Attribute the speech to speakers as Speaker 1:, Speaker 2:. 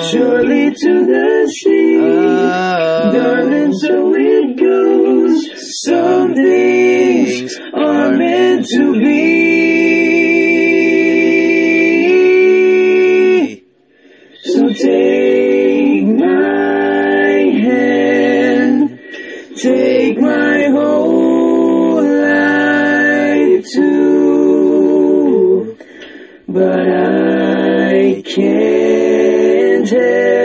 Speaker 1: surely to the sea. Darling, so it goes. Some things are meant to be. So take my hand, take my whole life too, but I can't help